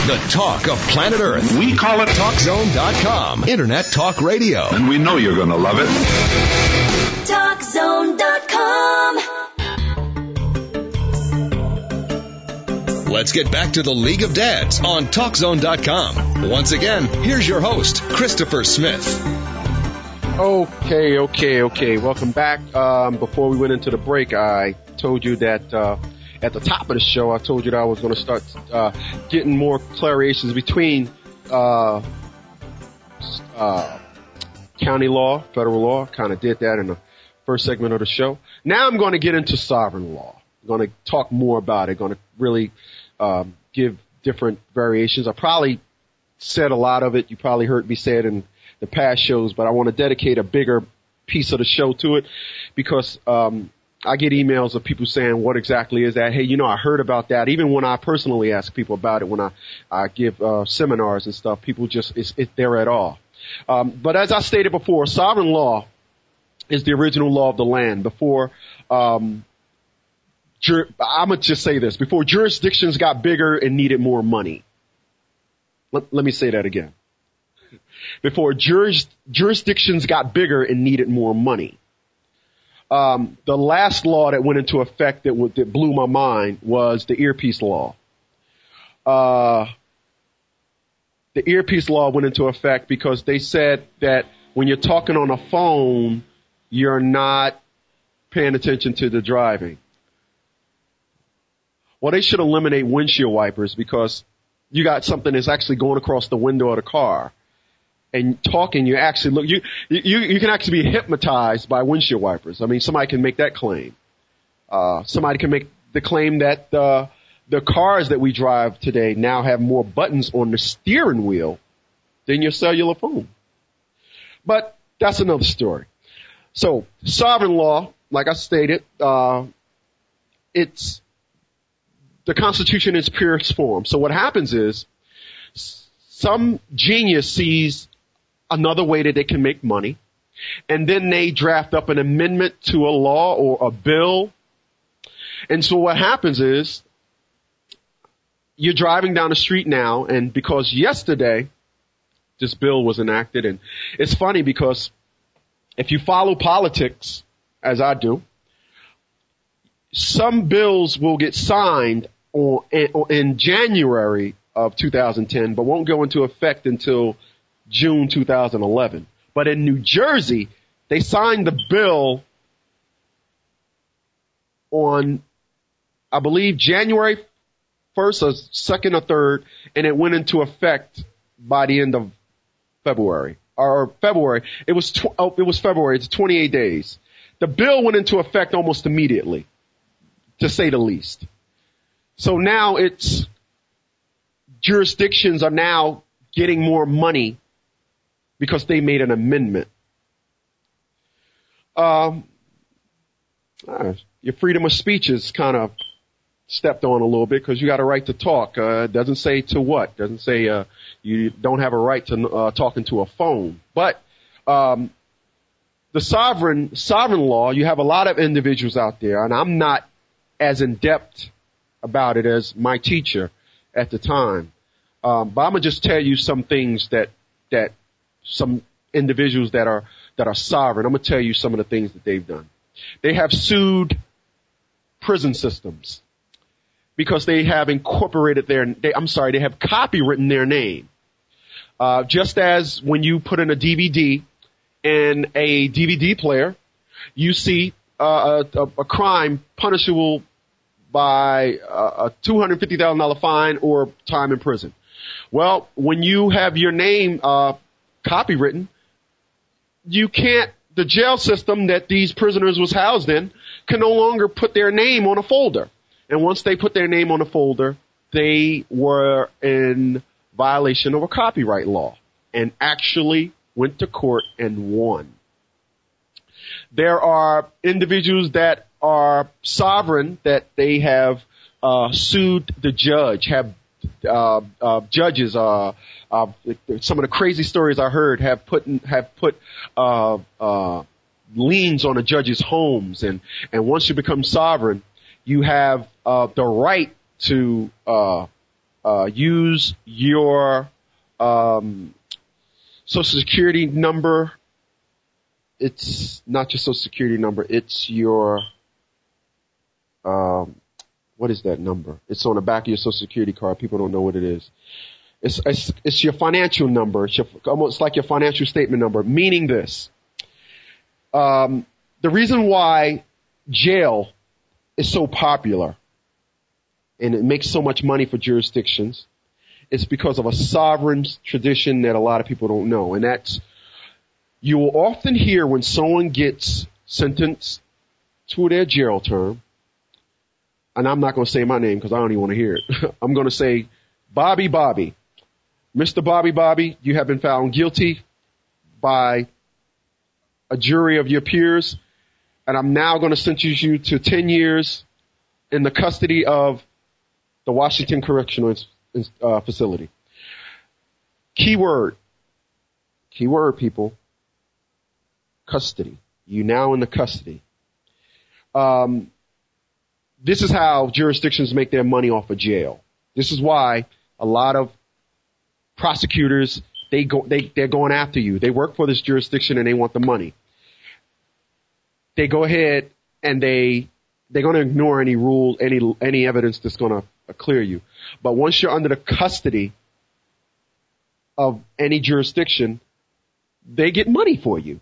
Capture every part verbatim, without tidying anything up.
The talk of planet Earth. We call it Talk Zone dot com. Internet talk radio. And we know you're going to love it. Talk Zone dot com. Let's get back to the League of Dads on Talk Zone dot com. Once again, here's your host, Christopher Smith. Okay, okay, okay. Welcome back. Um, before we went into the break, I told you that uh, at the top of the show, I told you that I was going to start uh, getting more clarifications between uh, uh, county law, federal law. Kind of did that in the first segment of the show. Now I'm going to get into sovereign law. I'm going to talk more about it. Going to really um, give different variations. I probably said a lot of it. You probably heard me say it in the past shows, but I want to dedicate a bigger piece of the show to it because um I get emails of people saying, what exactly is that? Hey, you know, I heard about that. Even when I personally ask people about it, when I, I give uh, seminars and stuff, people just, it's, it's there at all. Um, but as I stated before, sovereign law is the original law of the land. Before, um, jur- I'm going to just say this, before jurisdictions got bigger and needed more money. Let, let me say that again. Before juris, jurisdictions got bigger and needed more money. Um, the last law that went into effect that, w- that blew my mind was the earpiece law. Uh, the earpiece law went into effect because they said that when you're talking on a phone, you're not paying attention to the driving. Well, they should eliminate windshield wipers because you got something that's actually going across the window of the car. And talking, you actually look, you, you, you can actually be hypnotized by windshield wipers. I mean, somebody can make that claim. Uh, somebody can make the claim that, uh, the cars that we drive today now have more buttons on the steering wheel than your cellular phone. But that's another story. So, sovereign law, like I stated, uh, it's, the Constitution in its purest form. So what happens is, some genius sees another way that they can make money, and then they draft up an amendment to a law or a bill. And so what happens is you're driving down the street now, and because yesterday this bill was enacted, and it's funny because if you follow politics, as I do, some bills will get signed on, in January of two thousand ten, but won't go into effect until June two thousand eleven. But in New Jersey, they signed the bill on, I believe, January first or second or third, and it went into effect by the end of February. Or February. It was, tw- oh, it was February. It's twenty-eight days. The bill went into effect almost immediately, to say the least. So now it's, jurisdictions are now getting more money because they made an amendment. Um, uh, your freedom of speech is kind of stepped on a little bit because you got a right to talk. Uh, it doesn't say to what. It doesn't say uh, you don't have a right to uh, talk into a phone. But um, the sovereign sovereign law, you have a lot of individuals out there, and I'm not as in depth about it as my teacher at the time. Um, but I'm gonna just tell you some things that that some individuals that are that are sovereign. I'm gonna tell you some of the things that they've done. They have sued prison systems because they have incorporated their. They, I'm sorry, they have copywritten their name. Uh, just as when you put in a D V D in a D V D player, you see uh, a, a crime punishable by a two hundred fifty thousand dollars fine or time in prison. Well, when you have your name uh copywritten, you can't, the jail system that these prisoners was housed in can no longer put their name on a folder. And once they put their name on a folder, they were in violation of a copyright law and actually went to court and won. There are individuals that are sovereign that they have uh sued the judge, have uh, uh judges uh uh some of the crazy stories I heard have put have put uh uh liens on the judge's homes, and and once you become sovereign, you have uh the right to uh uh, use your um, Social Security number. It's not your Social Security number. It's your um, what is that number? It's on the back of your Social Security card. People don't know what it is. It's it's, it's your financial number. It's your, almost like your financial statement number. Meaning this: um, the reason why jail is so popular and it makes so much money for jurisdictions is because of a sovereign tradition that a lot of people don't know, and that's you will often hear when someone gets sentenced to their jail term, and I'm not going to say my name because I don't even want to hear it. I'm going to say, Bobby Bobby. Mister Bobby Bobby, you have been found guilty by a jury of your peers, and I'm now going to sentence you to ten years in the custody of the Washington Correctional uh, Facility. Key word. Key word, people. Custody. You now in the custody. Um, this is how jurisdictions make their money off of jail. This is why a lot of prosecutors, they go, they, they're going after you. They work for this jurisdiction and they want the money. They go ahead and they, they're going to ignore any rule, any, any evidence that's going to clear you. But once you're under the custody of any jurisdiction, they get money for you.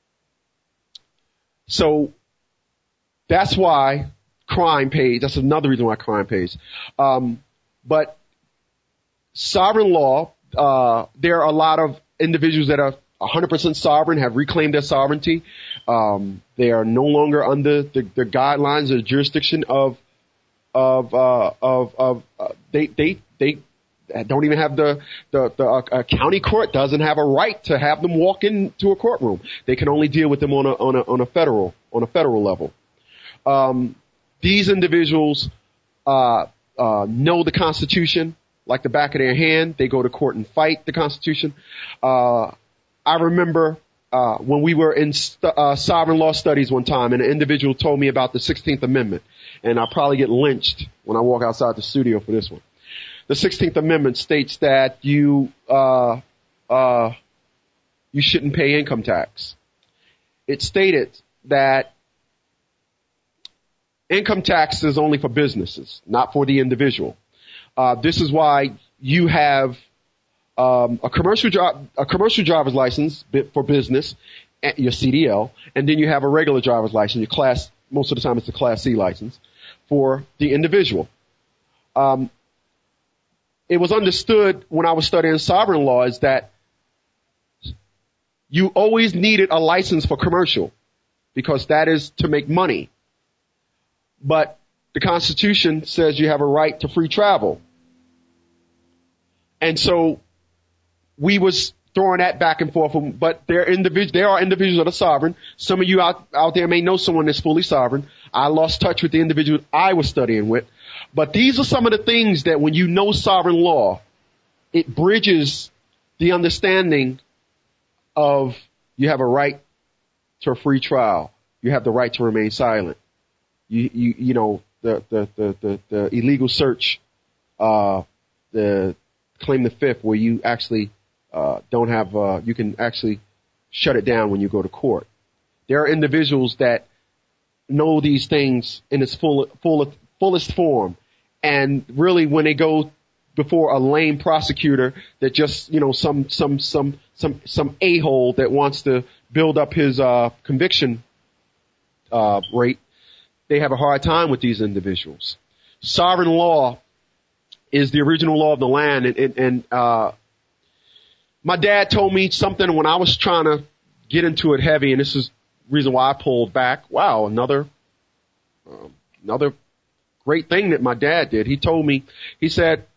So that's why crime pays. That's another reason why crime pays. Um, but sovereign law, uh, there are a lot of individuals that are one hundred percent sovereign, have reclaimed their sovereignty. Um, they are no longer under the, the guidelines or jurisdiction of of uh, of of uh, they they they don't even have the the, the uh, county court doesn't have a right to have them walk into a courtroom. They can only deal with them on a on a on a federal on a federal level. Um, these individuals uh, uh, know the Constitution like the back of their hand. They go to court and fight the Constitution. Uh, I remember uh, when we were in st- uh, sovereign law studies one time, and an individual told me about the sixteenth Amendment, and I'll probably get lynched when I walk outside the studio for this one. The sixteenth Amendment states that you uh, uh, you shouldn't pay income tax. It stated that income tax is only for businesses, not for the individual. Uh, this is why you have um, a commercial job, a commercial driver's license for business, your C D L, and then you have a regular driver's license. Your class, most of the time, it's a Class C license for the individual. Um, it was understood when I was studying sovereign law is that you always needed a license for commercial because that is to make money. But the Constitution says you have a right to free travel. And so we was throwing that back and forth, but there, individ- there are individuals that are sovereign. Some of you out, out there may know someone that's fully sovereign. I lost touch with the individual I was studying with. But these are some of the things that when you know sovereign law, it bridges the understanding of you have a right to a free trial. You have the right to remain silent. You, you, you know, the, the, the, the, the illegal search, uh, the claim the fifth where you actually, uh, don't have, uh, you can actually shut it down when you go to court. There are individuals that know these things in its full, full, fullest form. And really when they go before a lame prosecutor that just, you know, some, some, some, some, some a-hole that wants to build up his, uh, conviction, uh, rate, they have a hard time with these individuals. Sovereign law is the original law of the land. And, and, and uh, my dad told me something when I was trying to get into it heavy, and this is the reason why I pulled back. Wow, another, um, another great thing that my dad did. He told me, he said,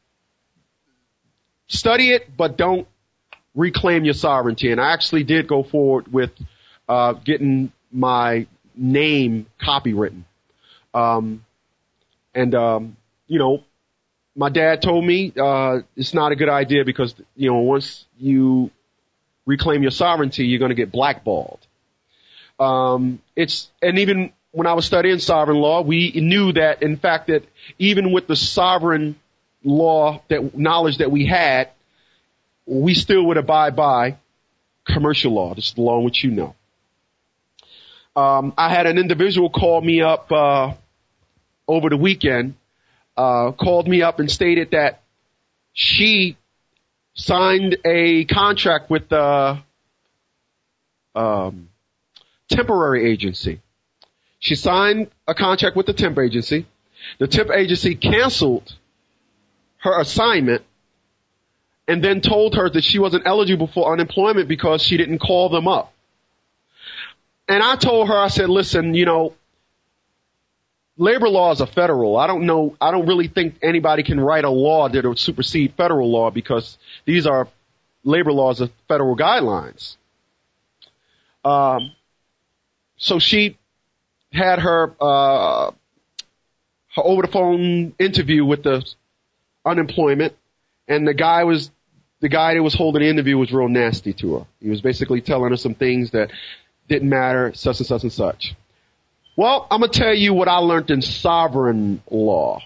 study it, but don't reclaim your sovereignty. And I actually did go forward with uh, getting my name copywritten. Um, and, um, you know, my dad told me, uh, it's not a good idea because, you know, once you reclaim your sovereignty, you're going to get blackballed. Um, it's, and even when I was studying sovereign law, we knew that, in fact, that even with the sovereign law, that knowledge that we had, we still would abide by commercial law. This is the law in which you know. Um, I had an individual call me up uh, over the weekend, uh, called me up and stated that she signed a contract with the um, temporary agency. She signed a contract with the temp agency. The temp agency canceled her assignment and then told her that she wasn't eligible for unemployment because she didn't call them up. And I told her, I said, listen, you know, labor laws are federal. I don't know, I don't really think anybody can write a law that would supersede federal law because these are labor laws of federal guidelines. Um, so she had her, uh, her over the phone interview with the unemployment, and the guy was, the guy that was holding the interview was real nasty to her. He was basically telling her some things that didn't matter, such and such and such. Well, I'm going to tell you what I learned in sovereign law.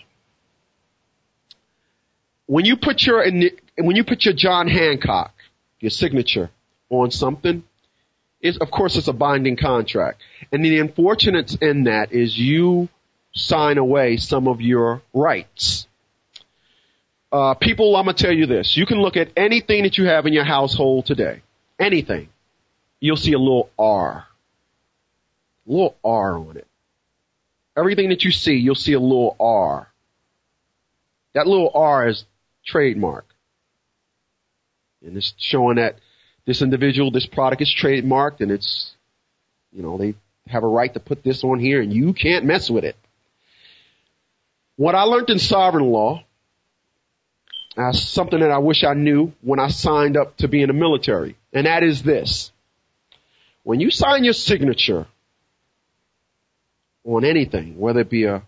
When you put your, when you put your John Hancock, your signature on something, it's, of course it's a binding contract. And the unfortunate in that is you sign away some of your rights. Uh, people, I'm going to tell you this. You can look at anything that you have in your household today. Anything. You'll see a little R. A little R on it. Everything that you see, you'll see a little R. That little R is trademark. And it's showing that this individual, this product is trademarked, and it's, you know, they have a right to put this on here and you can't mess with it. What I learned in sovereign law, uh, something that I wish I knew when I signed up to be in the military, and that is this. When you sign your signature on anything, whether it be a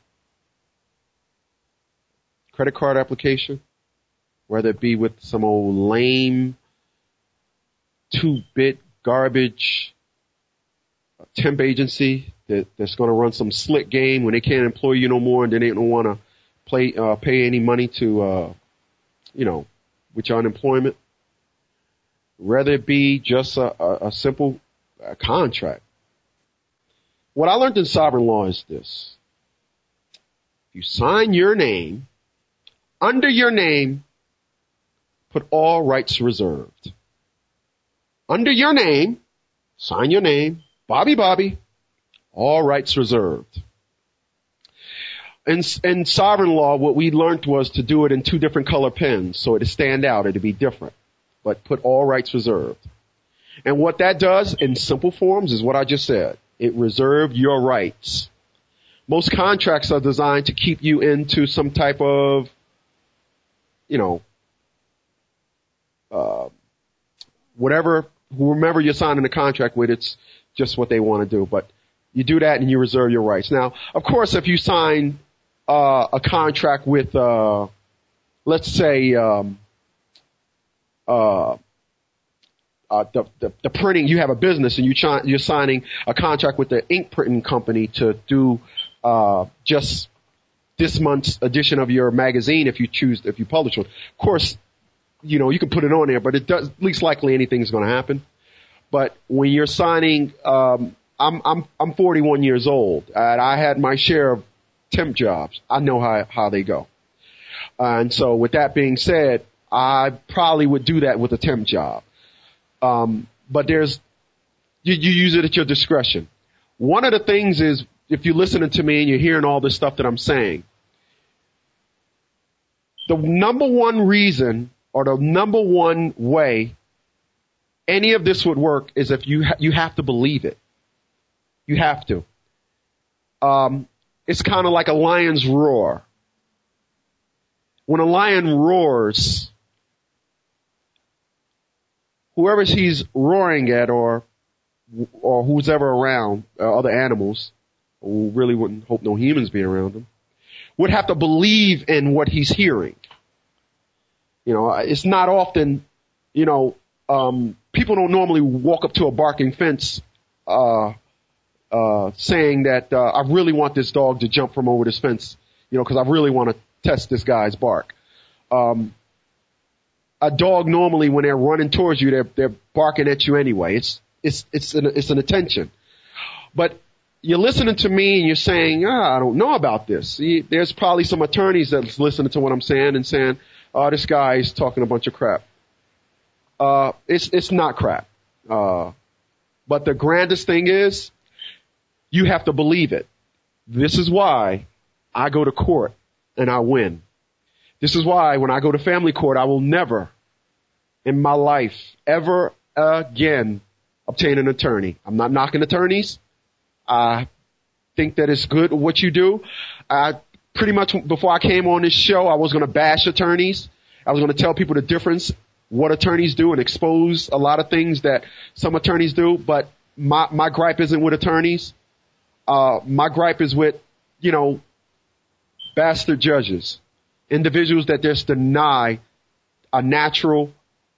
credit card application, whether it be with some old lame two-bit garbage temp agency that, that's going to run some slick game when they can't employ you no more and then they don't want to play uh, pay any money to, uh, you know, with your unemployment, whether it be just a, a, a simple a contract. What I learned in sovereign law is this. You sign your name, under your name, put all rights reserved. Under your name, sign your name, Bobby Bobby, all rights reserved. In, in sovereign law, what we learned was to do it in two different color pens so it'd stand out, it'd be different, but put all rights reserved. And what that does in simple forms is what I just said. It reserved your rights. Most contracts are designed to keep you into some type of, you know, uh, whatever, whomever you're signing a contract with, it's just what they want to do. But you do that and you reserve your rights. Now, of course, if you sign uh, a contract with, uh, let's say, um, uh, Uh, the, the, the printing, you have a business and you chi- you're signing a contract with the ink printing company to do, uh, just this month's edition of your magazine if you choose, if you publish one. Of course, you know, you can put it on there, but it does, least likely anything's going to happen. But when you're signing, um, I'm, I'm, I'm forty-one years old and I had my share of temp jobs. I know how, how they go. Uh, and so with that being said, I probably would do that with a temp job. Um, but there's, you, you use it at your discretion. One of the things is, if you're listening to me and you're hearing all this stuff that I'm saying, the number one reason or the number one way any of this would work is if you, ha- you have to believe it. You have to. Um, it's kind of like a lion's roar. When a lion roars, whoever he's roaring at, or or who's ever around, uh, other animals, who really wouldn't hope no humans be around him, would have to believe in what he's hearing. You know, it's not often, you know, um, people don't normally walk up to a barking fence, uh, uh, saying that, uh, I really want this dog to jump from over this fence, you know, cause I really want to test this guy's bark. Um, a dog normally, when they're running towards you, they're, they're barking at you anyway. It's, it's, it's an, it's an attention. But you're listening to me and you're saying, ah, I don't know about this. See, there's probably some attorneys that's listening to what I'm saying and saying, oh, this guy is talking a bunch of crap. Uh, it's, it's not crap. Uh, but the grandest thing is you have to believe it. This is why I go to court and I win. This is why when I go to family court, I will never in my life ever again obtain an attorney. I'm not knocking attorneys. I think that it's good what you do. I pretty much before I came on this show, I was going to bash attorneys. I was going to tell people the difference, what attorneys do, and expose a lot of things that some attorneys do. But my, my gripe isn't with attorneys. Uh, my gripe is with, you know, bastard judges. Individuals that just deny a natural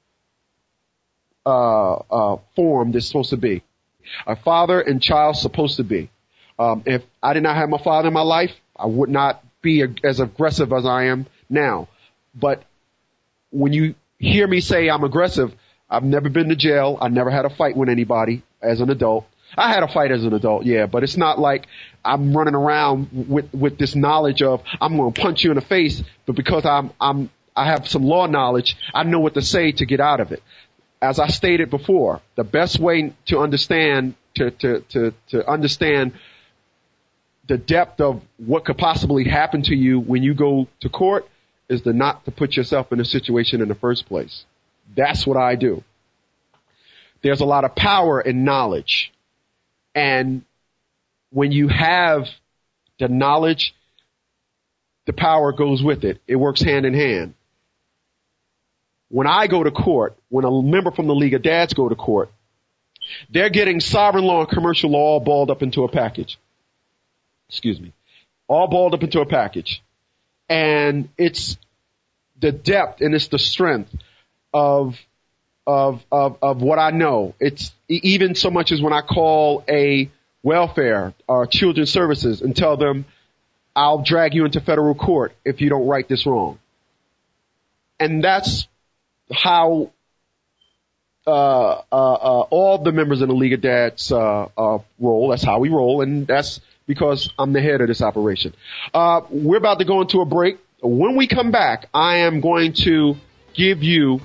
uh, uh, form that's supposed to be. A father and child supposed to be. Um, if I did not have my father in my life, I would not be a, as aggressive as I am now. But when you hear me say I'm aggressive, I've never been to jail. I never had a fight with anybody as an adult. I had a fight as an adult, yeah, but it's not like I'm running around with, with this knowledge of I'm going to punch you in the face, but because I'm, I'm, I have some law knowledge, I know what to say to get out of it. As I stated before, the best way to understand, to, to, to, to understand the depth of what could possibly happen to you when you go to court is to not to put yourself in a situation in the first place. That's what I do. There's a lot of power in knowledge. And when you have the knowledge, the power goes with it. It works hand in hand. When I go to court, when a member from the League of Dads go to court, they're getting sovereign law and commercial law all balled up into a package. Excuse me. All balled up into a package. And it's the depth and it's the strength of Of, of, of what I know. It's even so much as when I call a welfare or children's services and tell them, I'll drag you into federal court if you don't right this wrong. And that's how, uh, uh, uh, all the members in the League of Dads, uh, uh, roll. That's how we roll. And that's because I'm the head of this operation. Uh, we're about to go into a break. When we come back, I am going to give you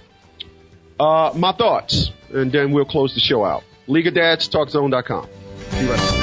Uh, my thoughts, and then we'll close the show out. League of Dads, Talk Zone dot com. Be right back.